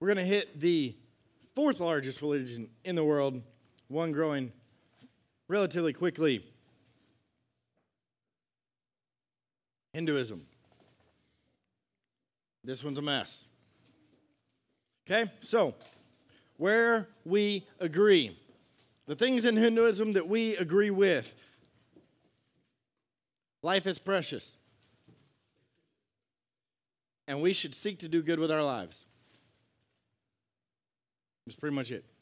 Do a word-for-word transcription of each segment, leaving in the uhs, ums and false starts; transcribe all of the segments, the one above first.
We're going to hit the fourth largest religion in the world, one growing relatively quickly. Hinduism. This one's a mess. Okay, so where we agree. The things in Hinduism that we agree with. Life is precious. And we should seek to do good with our lives. That's pretty much it.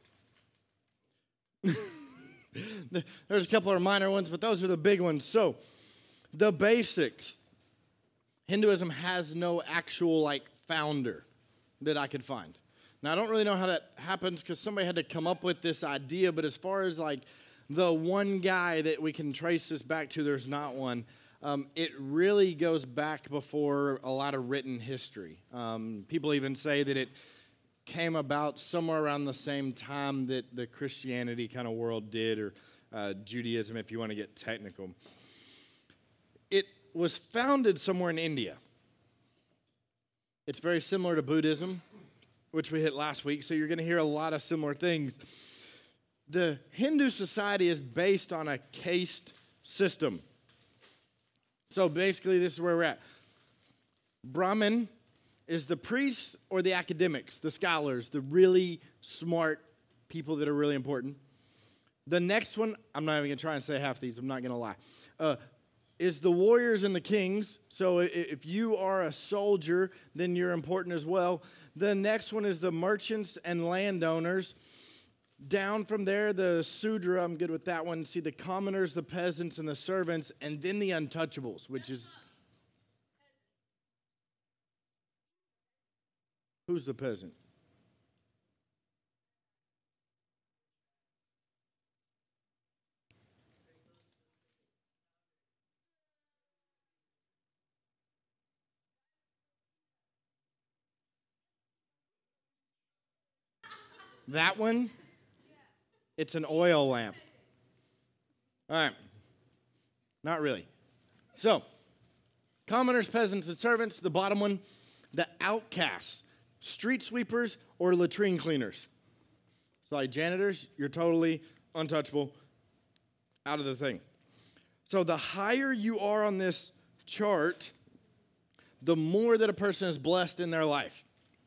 There's a couple of minor ones, but those are the big ones. So, the basics. Hinduism has no actual, like, founder that I could find. Now, I don't really know how that happens because somebody had to come up with this idea, but as far as, like, the one guy that we can trace this back to, there's not one. Um, it really goes back before a lot of written history. Um, people even say that it came about somewhere around the same time that the Christianity kind of world did, or uh, Judaism, if you want to get technical. It was founded somewhere in India. It's very similar to Buddhism, which we hit last week, so you're going to hear a lot of similar things. The Hindu society is based on a caste system. So basically, this is where we're at. Brahmin is the priests or the academics, the scholars, the really smart people that are really important. The next one, I'm not even going to try and say half these, I'm not going to lie, uh, is the warriors and the kings. So if you are a soldier, then you're important as well. The next one is the merchants and landowners. Down from there, the Sudra, I'm good with that one. See, the commoners, the peasants, and the servants, and then the untouchables, which is... Who's the peasant? That one? It's an oil lamp. All right. Not really. So, commoners, peasants, and servants. The bottom one, the outcasts. Street sweepers or latrine cleaners. So like janitors, you're totally untouchable, out of the thing. So the higher you are on this chart, the more that a person is blessed in their life.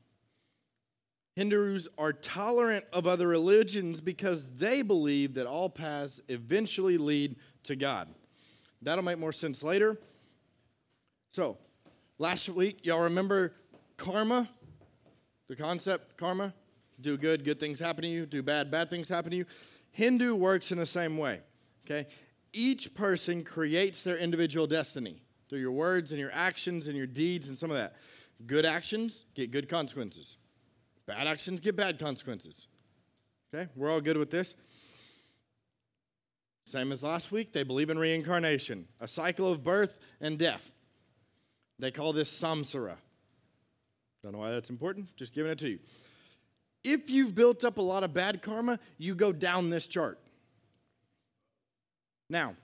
Hindus are tolerant of other religions because they believe that all paths eventually lead to God. That'll make more sense later. So, last week, y'all remember karma? The concept, karma, do good, good things happen to you. Do bad, bad things happen to you. Hindu works in the same way, okay? Each person creates their individual destiny through your words and your actions and your deeds and some of that. Good actions get good consequences. Bad actions get bad consequences. Okay, we're all good with this. Same as last week, they believe in reincarnation, a cycle of birth and death. They call this samsara. Don't know why that's important, just giving it to you. If you've built up a lot of bad karma, you go down this chart. Now,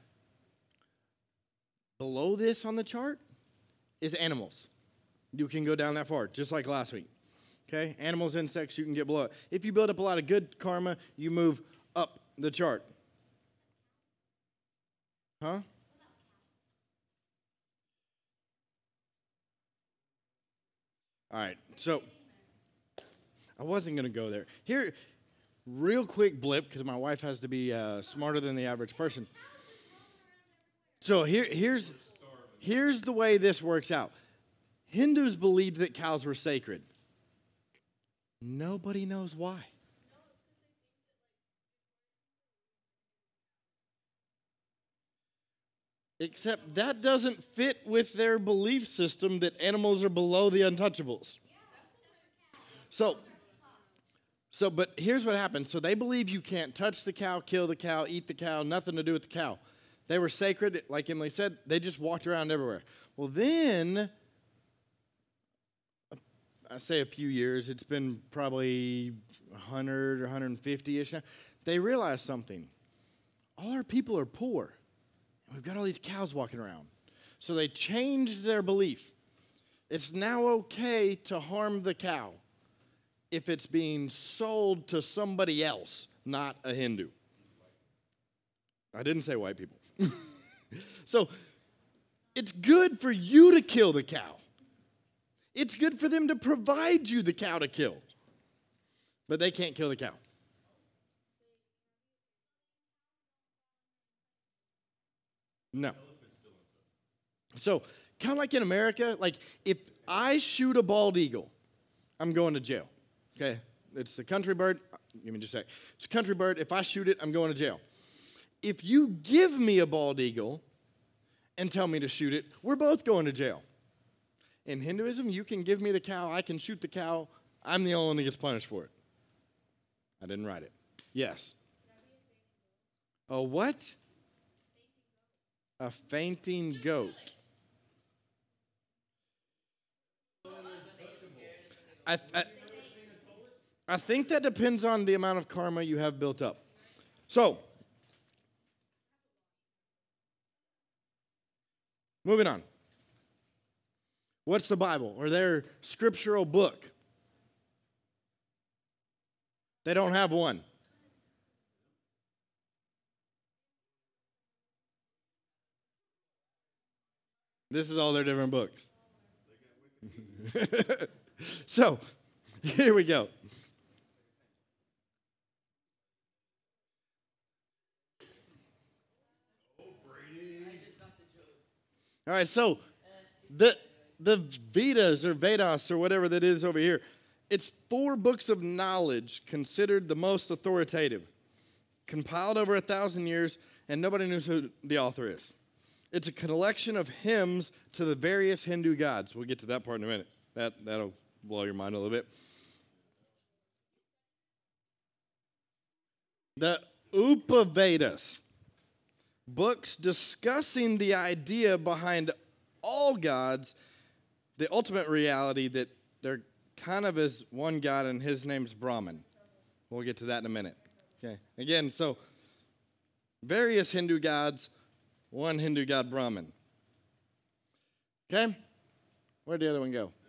below this on the chart is animals. You can go down that far, just like last week. Okay, animals, insects, you can get below it. If you build up a lot of good karma, you move up the chart. Huh? All right, so I wasn't going to go there. Here, real quick blip, because my wife has to be uh, smarter than the average person. So here, here's, here's the way this works out. Hindus believed that cows were sacred. Nobody knows why. Except that doesn't fit with their belief system that animals are below the untouchables. So, so, but here's what happens. So they believe you can't touch the cow, kill the cow, eat the cow, nothing to do with the cow. They were sacred, like Emily said, they just walked around everywhere. Well, then, I say a few years, it's been probably one hundred or one hundred fifty-ish now, they realized something. All our people are poor. We've got all these cows walking around. So they changed their belief. It's now okay to harm the cow. if it's being sold to somebody else, not a Hindu. I didn't say white people. So it's good for you to kill the cow. It's good for them to provide you the cow to kill. But they can't kill the cow. No. So, kind of like in America, like if I shoot a bald eagle, I'm going to jail. Okay? It's a country bird. Give me just a sec. It's a country bird. If I shoot it, I'm going to jail. If you give me a bald eagle and tell me to shoot it, we're both going to jail. In Hinduism, you can give me the cow, I can shoot the cow, I'm the only one that gets punished for it. I didn't write it. Yes. A what? A fainting goat. I, I, I think that depends on the amount of karma you have built up. So, moving on. What's the Bible or their scriptural book? They don't have one. This is all their different books. So, here we go. All right, so the the Vedas or Vedas or whatever that is over here, it's four books of knowledge considered the most authoritative, compiled over a thousand years, and nobody knows who the author is. It's a collection of hymns to the various Hindu gods. We'll get to that part in a minute. That, that'll blow your mind a little bit. The Upavedas, books discussing the idea behind all gods, the ultimate reality that there kind of is one God and his name's Brahman. We'll get to that in a minute. Okay. Again, so various Hindu gods, one Hindu god Brahman. Okay? Where'd the other one go?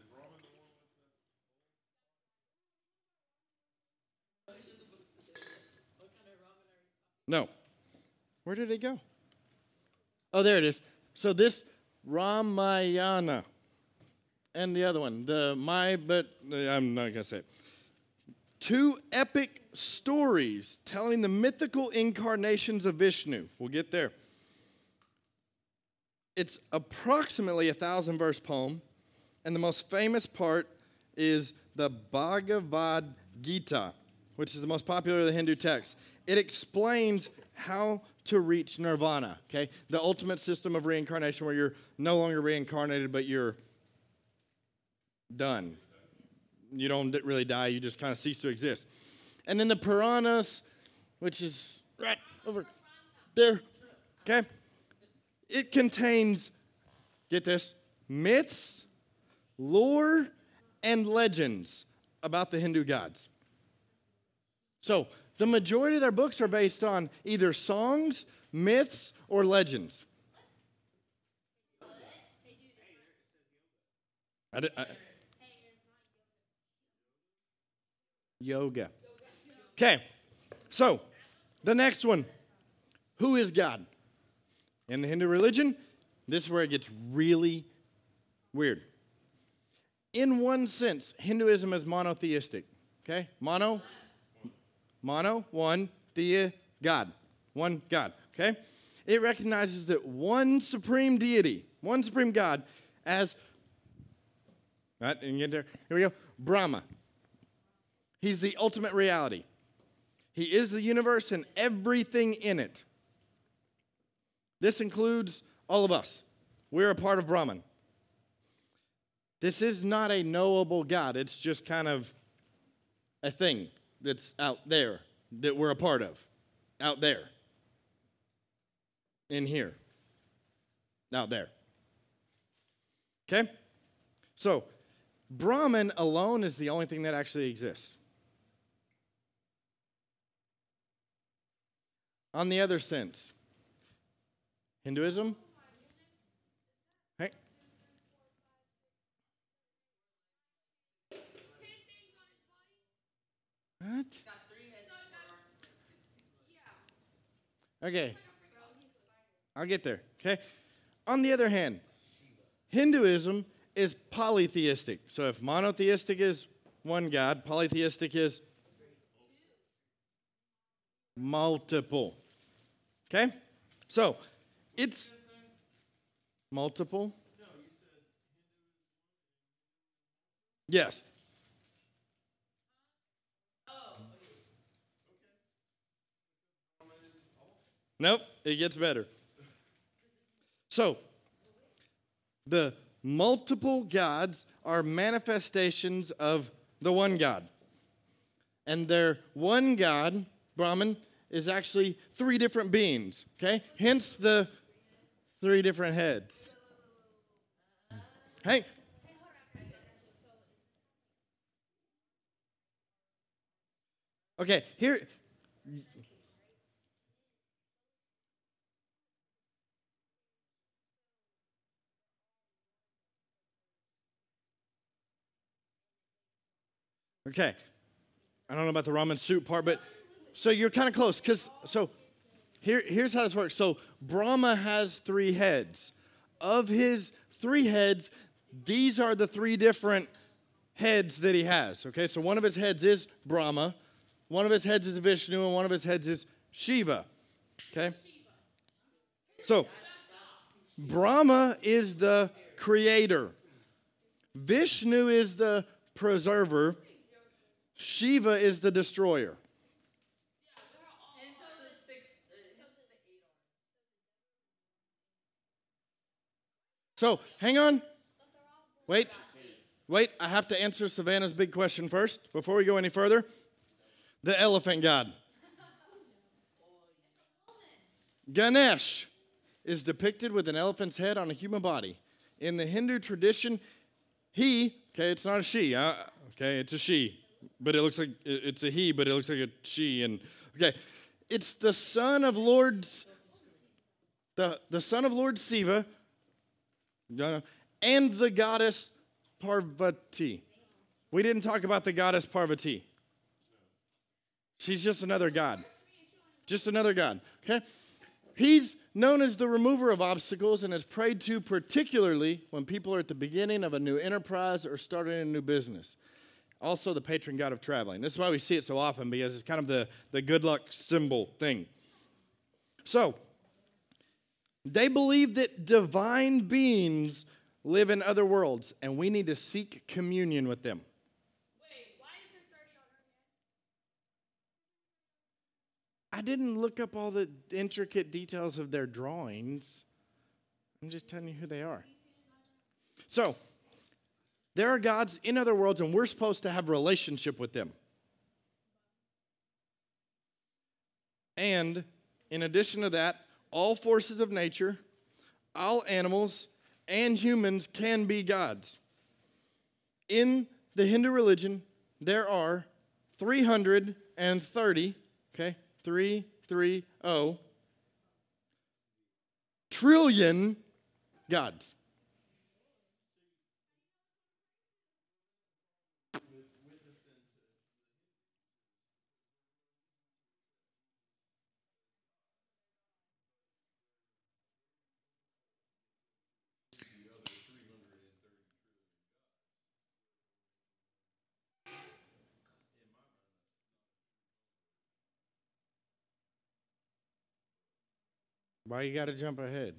No. Where did it go? Oh, there it is. So this Ramayana and the other one, the my, but I'm not going to say it. Two epic stories telling the mythical incarnations of Vishnu. We'll get there. It's approximately a thousand verse poem, and the most famous part is the Bhagavad Gita, which is the most popular of the Hindu texts. It explains how to reach nirvana, okay? The ultimate system of reincarnation where you're no longer reincarnated, but you're done. You don't really die, you just kind of cease to exist. And then the Puranas, which is right over there, okay? It contains, get this, myths, lore, and legends about the Hindu gods. So, the majority of their books are based on either songs, myths, or legends. I did, I, yoga. Okay, so the next one. Who is God? In the Hindu religion, this is where it gets really weird. In one sense, Hinduism is monotheistic. Okay? Mono, mono, one, thea, God. One God. Okay? It recognizes that one supreme deity, one supreme God, as, right, and get there. Here we go. Brahma. He's the ultimate reality. He is the universe and everything in it. This includes all of us. We're a part of Brahman. This is not a knowable God. It's just kind of a thing that's out there that we're a part of. Out there. In here. Out there. Okay? So, Brahman alone is the only thing that actually exists. On the other sense, Hinduism, hey, What? Okay. I'll get there. Okay. On the other hand, Hinduism is polytheistic. So if monotheistic is one God, polytheistic is multiple. Okay? So it's multiple. Yes. Nope, it gets better. So, the multiple gods are manifestations of the one God. And their one God, Brahman, is actually three different beings, okay? Hence the three different heads. Hey. Okay, here. Okay. I don't know about the ramen soup part, but so you're kind of close. Because so here, here's how this works. So Brahma has three heads. Of his three heads, these are the three different heads that he has. Okay, so one of his heads is Brahma, one of his heads is Vishnu, and one of his heads is Shiva. Okay? So Brahma is the creator. Vishnu is the preserver. Shiva is the destroyer. So, hang on. Wait. Wait, I have to answer Savannah's big question first before we go any further. The elephant god. Ganesh is depicted with an elephant's head on a human body. In the Hindu tradition, he, okay, it's not a she, uh, okay, it's a she. But it looks like, it's a he, but it looks like a she. And okay, it's the son of Lord, the, the son of Lord Shiva, and the goddess Parvati. We didn't talk about the goddess Parvati. She's just another god. Just another god, okay? He's known as the remover of obstacles and is prayed to particularly when people are at the beginning of a new enterprise or starting a new business. Also the patron god of traveling. This is why we see it so often, because it's kind of the, the good luck symbol thing. So, they believe that divine beings live in other worlds, and we need to seek communion with them. Wait, why is there thirty on her head? I didn't look up all the intricate details of their drawings. I'm just telling you who they are. So, there are gods in other worlds, and we're supposed to have a relationship with them. And in addition to that, all forces of nature, all animals, and humans can be gods. In the Hindu religion, there are three hundred thirty, okay, three, three, oh, trillion gods. Why you got to jump ahead?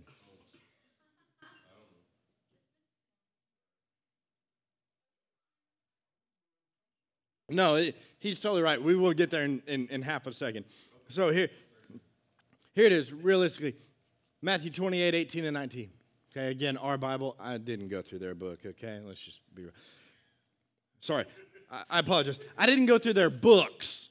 No, it, he's totally right. We will get there in, in, in half a second. So here, here it is, realistically. Matthew twenty-eight, eighteen, and nineteen. Okay, again, our Bible. I didn't go through their book, okay? Let's just be real. Sorry, I, I apologize. I didn't go through their books.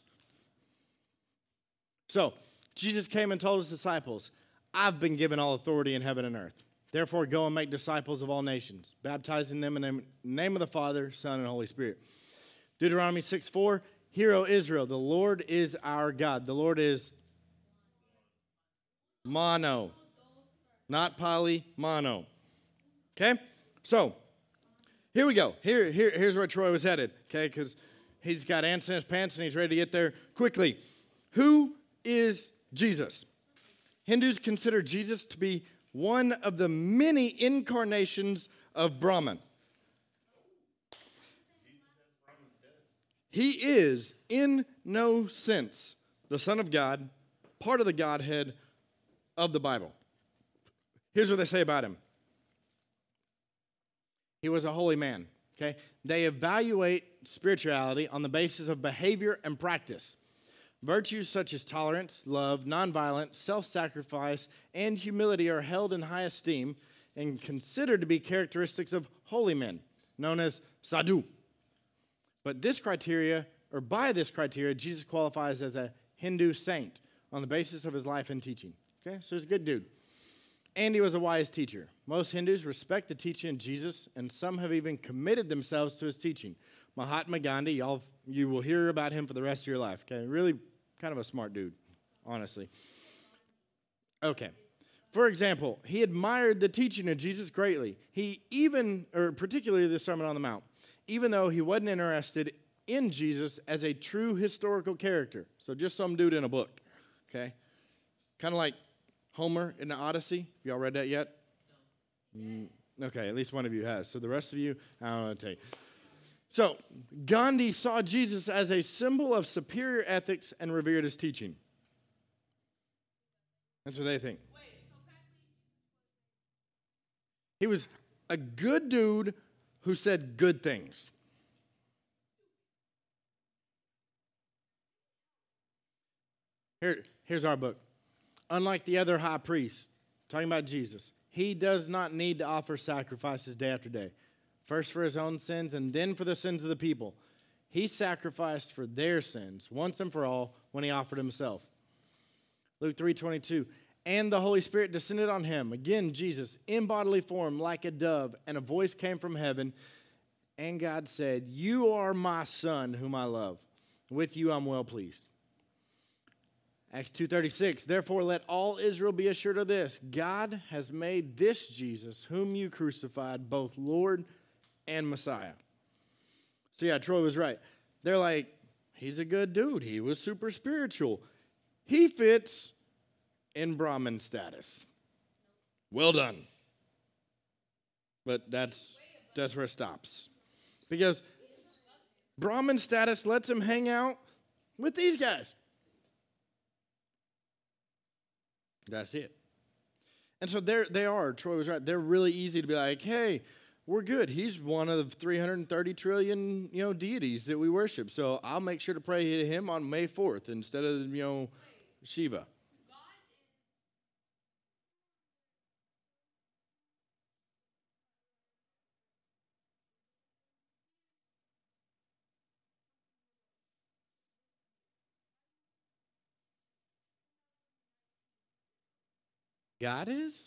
So, Jesus came and told his disciples, I've been given all authority in heaven and earth. Therefore, go and make disciples of all nations, baptizing them in the name of the Father, Son, and Holy Spirit. Deuteronomy six four, Hear, O Israel, the Lord is our God. The Lord is mono, not poly, mono. Okay? So, here we go. Here, here, here's where Troy was headed, okay? Because he's got ants in his pants and he's ready to get there quickly. Who is Jesus? Hindus consider Jesus to be one of the many incarnations of Brahman. He is, in no sense, the Son of God, part of the Godhead of the Bible. Here's what they say about him. He was a holy man, okay? They evaluate spirituality on the basis of behavior and practice. Virtues such as tolerance, love, nonviolence, self-sacrifice, and humility are held in high esteem and considered to be characteristics of holy men, known as sadhu. But this criteria, or by this criteria, Jesus qualifies as a Hindu saint on the basis of his life and teaching. Okay, so he's a good dude. And he was a wise teacher. Most Hindus respect the teaching of Jesus, and some have even committed themselves to his teaching. Mahatma Gandhi, y'all, you will hear about him for the rest of your life. Okay, really kind of a smart dude, honestly. Okay. For example, he admired the teaching of Jesus greatly. He even, or particularly the Sermon on the Mount, even though he wasn't interested in Jesus as a true historical character. So just some dude in a book, okay? Kind of like Homer in the Odyssey. Y'all read that yet? No. Mm, okay, at least one of you has. So the rest of you, I don't know what to tell you. So Gandhi saw Jesus as a symbol of superior ethics and revered his teaching. That's what they think. Wait, so practically, He was a good dude who said good things. Here, here's our book. Unlike the other high priests, talking about Jesus, he does not need to offer sacrifices day after day, first for his own sins and then for the sins of the people. He sacrificed for their sins once and for all when he offered himself. Luke three twenty-two, and the Holy Spirit descended on him, again Jesus, in bodily form like a dove, and a voice came from heaven, and God said, "You are my son whom I love. With you I'm well pleased." Acts two thirty-six, therefore let all Israel be assured of this, God has made this Jesus, whom you crucified, both Lord and Messiah. So yeah, Troy was right. They're like, he's a good dude. He was super spiritual. He fits in Brahmin status. Well done. But that's that's where it stops. Because Brahmin status lets him hang out with these guys. That's it. And so there they are. Troy was right. They're really easy to be like, hey, we're good. He's one of the three hundred thirty trillion, you know, deities that we worship. So I'll make sure to pray to him on May fourth instead of, you know, Shiva. God is?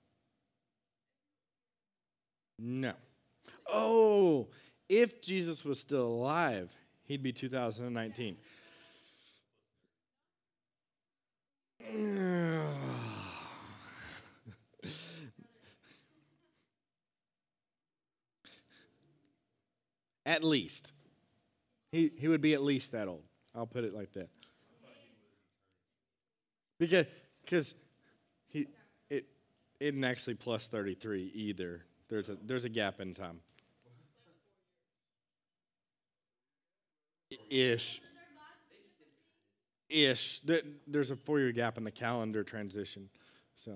No. Oh, if Jesus was still alive, he'd be two thousand nineteen. At least. He, he would be at least that old. I'll put it like that. Because because he it isn't actually plus thirty-three either. There's a there's a gap in time. Ish. Ish. There- There's a four-year gap in the calendar transition. So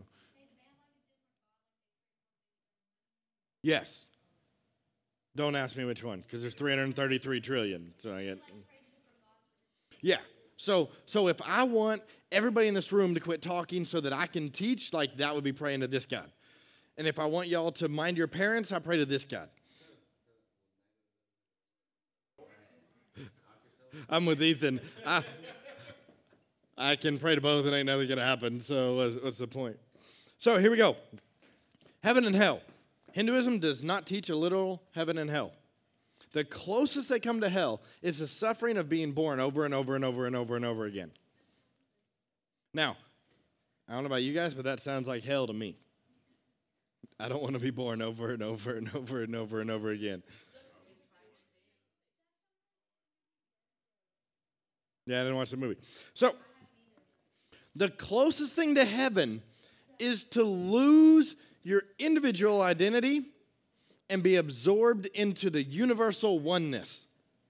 yes. Don't ask me which one, because there's three hundred thirty-three trillion. So I get. Yeah. So so if I want everybody in this room to quit talking so that I can teach, like that would be praying to this God. And if I want y'all to mind your parents, I pray to this God. I'm with Ethan. I, I can pray to both and ain't nothing going to happen. So what's, what's the point? So here we go. Heaven and hell. Hinduism does not teach a literal heaven and hell. The closest they come to hell is the suffering of being born over and over and over and over and over again. Now, I don't know about you guys, but that sounds like hell to me. I don't want to be born over and over and over and over and over again. Yeah, I didn't watch the movie. So, the closest thing to heaven is to lose your individual identity and be absorbed into the universal oneness.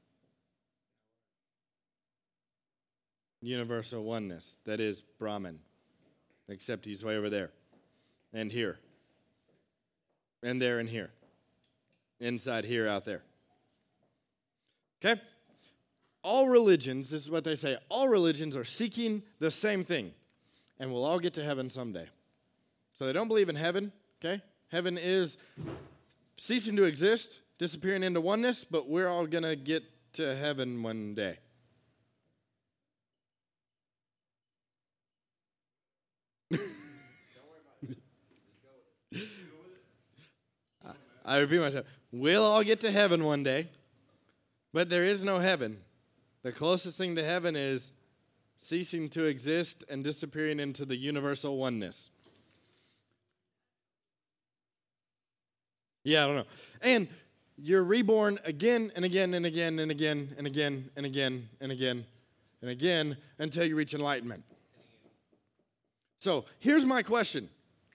Universal oneness. That is Brahman. Except he's way over there. And here. And there and here. Inside here, out there. Okay? All religions, this is what they say, all religions are seeking the same thing. And we'll all get to heaven someday. So they don't believe in heaven, okay? Heaven is ceasing to exist, disappearing into oneness, but we're all going to get to heaven one day. I repeat myself. We'll all get to heaven one day, but there is no heaven. The closest thing to heaven is ceasing to exist and disappearing into the universal oneness. Yeah, I don't know. And you're reborn again and again and again and again and again and again and again and again until you reach enlightenment. So here's my question.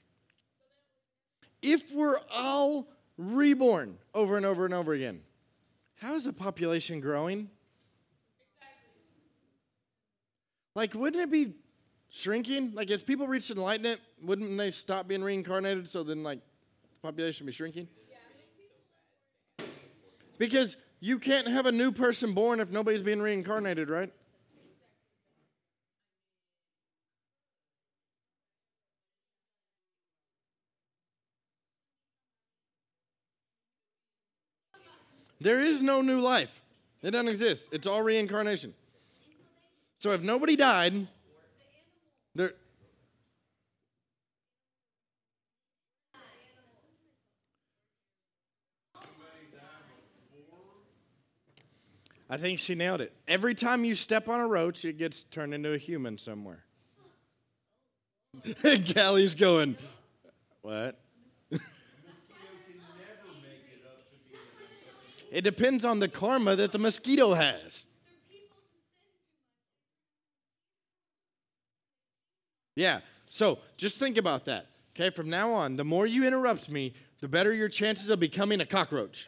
If we're all reborn over and over and over again, how is the population growing? Like, wouldn't it be shrinking? Like, as people reach enlightenment, wouldn't they stop being reincarnated so then, like, the population be shrinking? Because you can't have a new person born if nobody's being reincarnated, right? There is no new life. It doesn't exist. It's all reincarnation. So if nobody died, there... I think she nailed it. Every time you step on a roach, it gets turned into a human somewhere. Galley's going, what? It depends on the karma that the mosquito has. Yeah, so just think about that. Okay, from now on, the more you interrupt me, the better your chances of becoming a cockroach.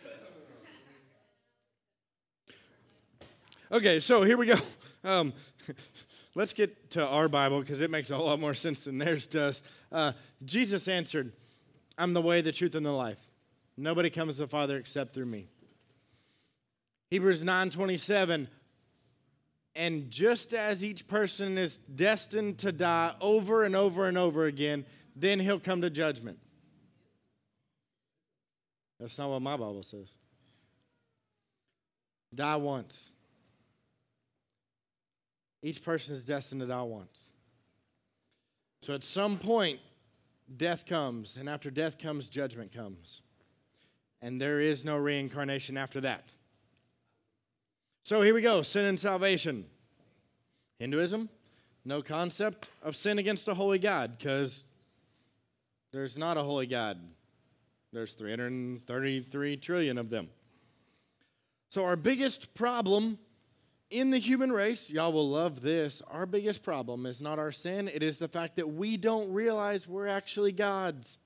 Okay, so here we go. Um, let's get to our Bible because it makes a whole lot more sense than theirs does. Uh, Jesus answered, I'm the way, the truth, and the life. Nobody comes to the Father except through me. Hebrews nine twenty-seven, and just as each person is destined to die over and over and over again, then he'll come to judgment. That's not what my Bible says. Die once. Each person is destined to die once. So at some point, death comes, and after death comes, judgment comes. And there is no reincarnation after that. So here we go, sin and salvation. Hinduism, no concept of sin against a holy God, because there's not a holy God. There's three hundred thirty-three trillion of them. So our biggest problem in the human race, y'all will love this, our biggest problem is not our sin, it is the fact that we don't realize we're actually gods.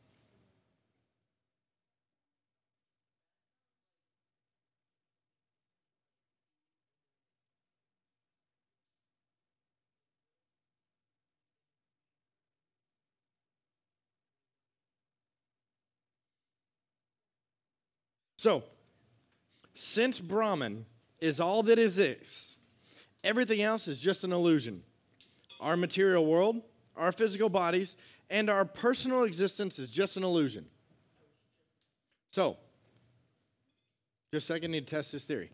So, since Brahman is all that exists, everything else is just an illusion. Our material world, our physical bodies, and our personal existence is just an illusion. So, just a second, I need to test this theory.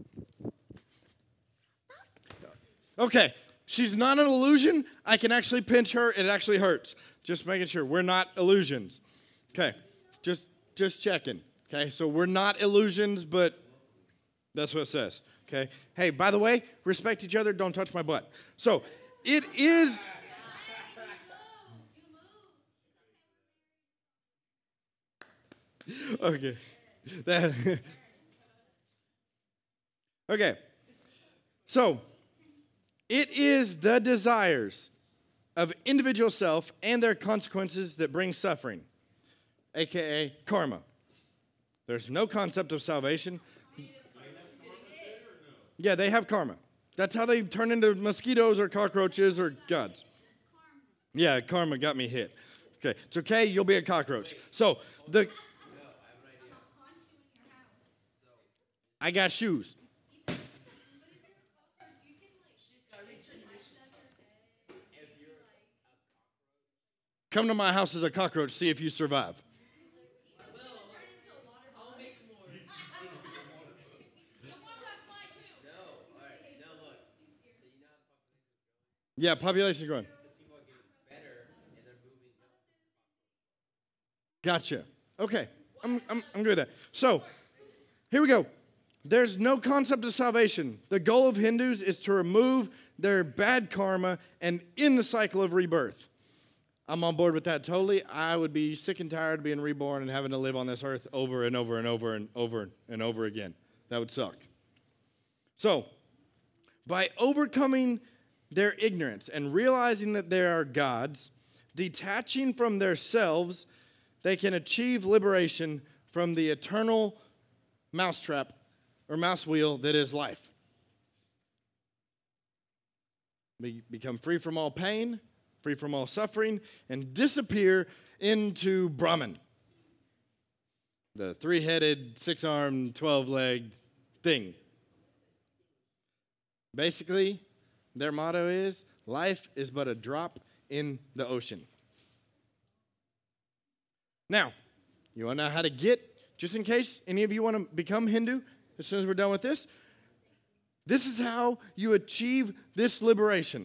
Okay, she's not an illusion. I can actually pinch her. It actually hurts. Just making sure we're not illusions. Okay, just just checking. Okay, so we're not illusions, but that's what it says. Okay. Hey, by the way, respect each other. Don't touch my butt. So it is. Okay. That. Okay. So It is the desires of individual self and their consequences that bring suffering, a k a karma. There's no concept of salvation. Yeah, they have karma. That's how they turn into mosquitoes or cockroaches or gods. Yeah, karma got me hit. Okay, it's okay, you'll be a cockroach. So, the... I got shoes. Come to my house as a cockroach, see if you survive. Yeah, population growing. Gotcha. Okay, I'm, I'm, I'm good at that. So, here we go. There's no concept of salvation. The goal of Hindus is to remove their bad karma and end the cycle of rebirth. I'm on board with that totally. I would be sick and tired of being reborn and having to live on this earth over and over and over and over and over again. That would suck. So, by overcoming their ignorance and realizing that they are gods, detaching from themselves, they can achieve liberation from the eternal mousetrap or mouse wheel that is life. Be- become free from all pain, free from all suffering, and disappear into Brahman, the three-headed, six-armed, twelve-legged thing. Basically, their motto is, life is but a drop in the ocean. Now, you want to know how to get, just in case any of you want to become Hindu, as soon as we're done with this, this is how you achieve this liberation.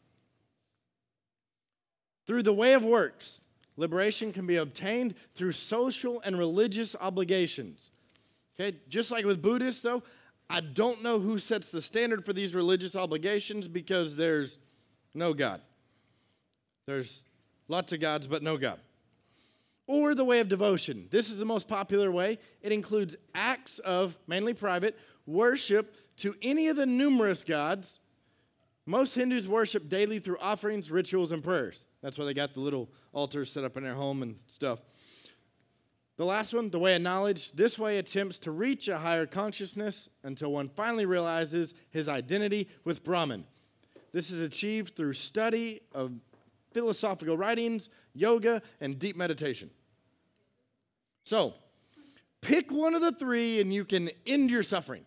Through the way of works, liberation can be obtained through social and religious obligations. Okay, just like with Buddhists, though, I don't know who sets the standard for these religious obligations because there's no God. There's lots of gods, but no God. Or the way of devotion. This is the most popular way. It includes acts of, mainly private, worship to any of the numerous gods. Most Hindus worship daily through offerings, rituals, and prayers. That's why they got the little altars set up in their home and stuff. The last one, the way of knowledge. This way attempts to reach a higher consciousness until one finally realizes his identity with Brahman. This is achieved through study of philosophical writings, yoga, and deep meditation. So, pick one of the three and you can end your suffering.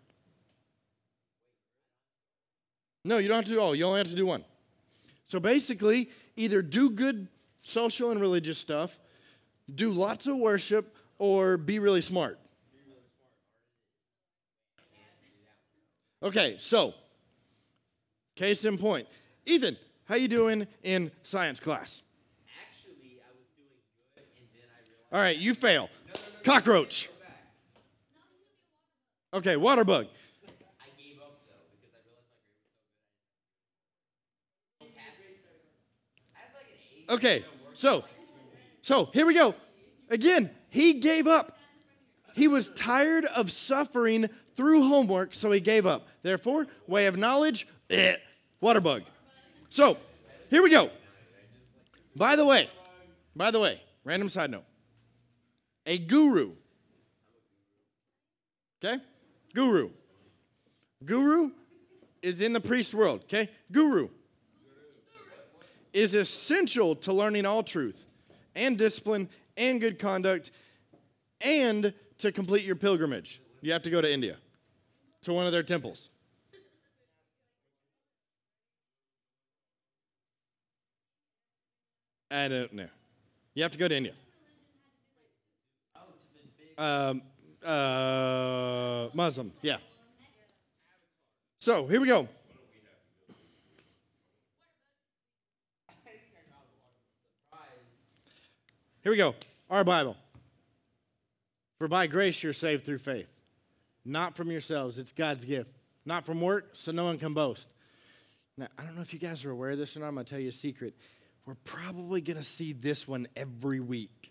No, you don't have to do all. You only have to do one. So basically, either do good social and religious stuff, do lots of worship, or be really smart. Okay, so, case in point. Ethan, how you doing in science class? Actually, I was doing good, and then I realized... All right, you fail. No, no, no, Cockroach. Go back. Okay, water bug. I gave up, though, because I realized my grade was so good. I didn't pass it. I had like an eight. Okay, so, so here we go. Again, he gave up. He was tired of suffering through homework, so he gave up. Therefore, way of knowledge, eh, water bug. So, here we go. By the way, by the way, random side note. A guru. Okay? Guru. Guru is in the priest world, okay? Guru is essential to learning all truth and discipline and good conduct and to complete your pilgrimage. You have to go to India to one of their temples. I don't know. You have to go to India. Um, uh, Muslim, yeah. So, here we go. Here we go. Our Bible. For by grace you're saved through faith. Not from yourselves. It's God's gift. Not from work, so no one can boast. Now, I don't know if you guys are aware of this or not. I'm going to tell you a secret. We're probably going to see this one every week.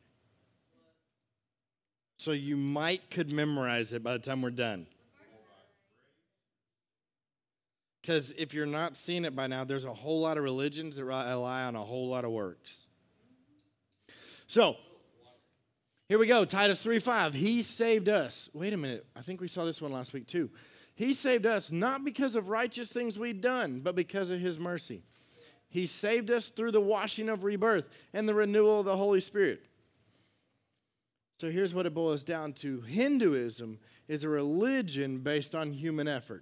So you might could memorize it by the time we're done. Because if you're not seeing it by now, there's a whole lot of religions that rely on a whole lot of works. So, here we go, Titus three five. He saved us. Wait a minute. I think we saw this one last week too. He saved us not because of righteous things we'd done, but because of his mercy. He saved us through the washing of rebirth and the renewal of the Holy Spirit. So here's what it boils down to. Hinduism is a religion based on human effort.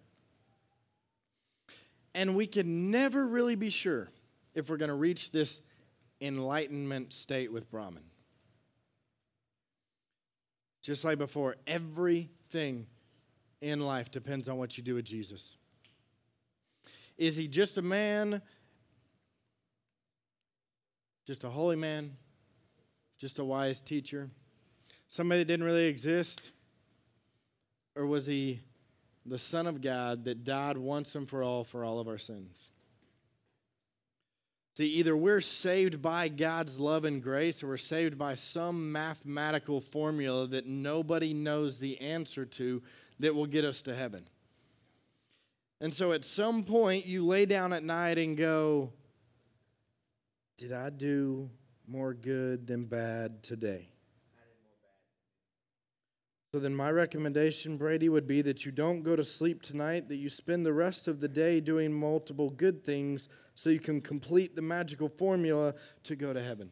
And we can never really be sure if we're going to reach this enlightenment state with Brahman. Just like before, everything in life depends on what you do with Jesus. Is he just a man? Just a holy man? Just a wise teacher? Somebody that didn't really exist? Or was he the Son of God that died once and for all for all of our sins? See, either we're saved by God's love and grace, or we're saved by some mathematical formula that nobody knows the answer to that will get us to heaven. And so at some point, you lay down at night and go, did I do more good than bad today? So then my recommendation, Brady, would be that you don't go to sleep tonight, that you spend the rest of the day doing multiple good things so you can complete the magical formula to go to heaven.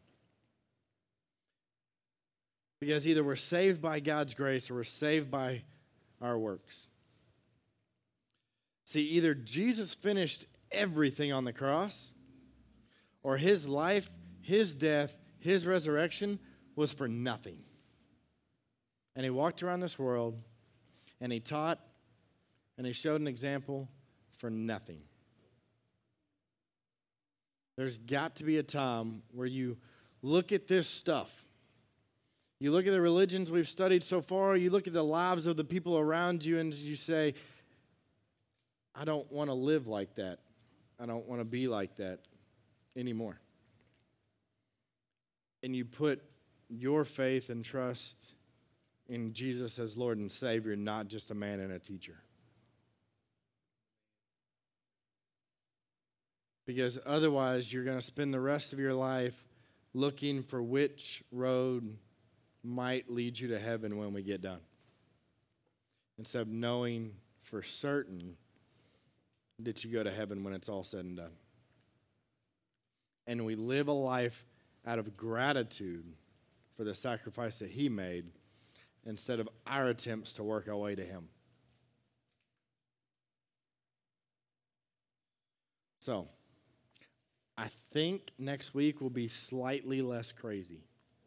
Because either we're saved by God's grace or we're saved by our works. See, either Jesus finished everything on the cross, or his life, his death, his resurrection was for nothing. And he walked around this world, and he taught, and he showed an example for nothing. There's got to be a time where you look at this stuff. You look at the religions we've studied so far, you look at the lives of the people around you, and you say, I don't want to live like that. I don't want to be like that anymore. And you put your faith and trust in Jesus as Lord and Savior, not just a man and a teacher. Because otherwise, you're going to spend the rest of your life looking for which road might lead you to heaven when we get done, instead of knowing for certain that you go to heaven when it's all said and done. And we live a life out of gratitude for the sacrifice that he made, instead of our attempts to work our way to him. So, I think next week will be slightly less crazy.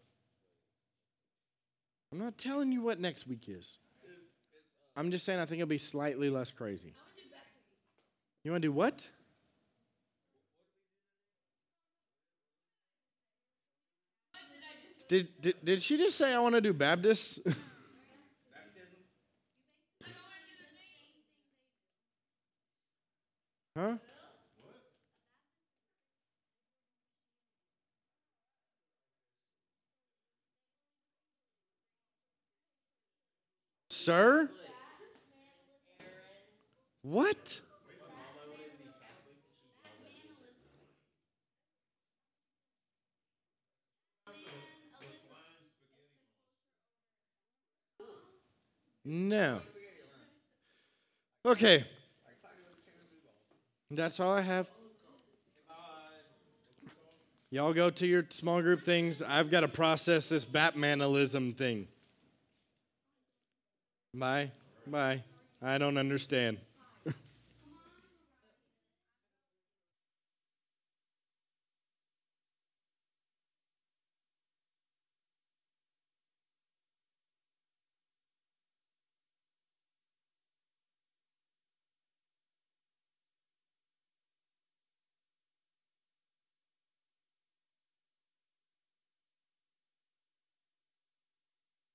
I'm not telling you what next week is. I'm just saying I think it'll be slightly less crazy. You want to do what? Did, did did she just say I want to do Baptist? Huh? Sir? What? No. Okay. That's all I have. Y'all go to your small group things. I've got to process this Batmanism thing. Bye. Bye. I don't understand.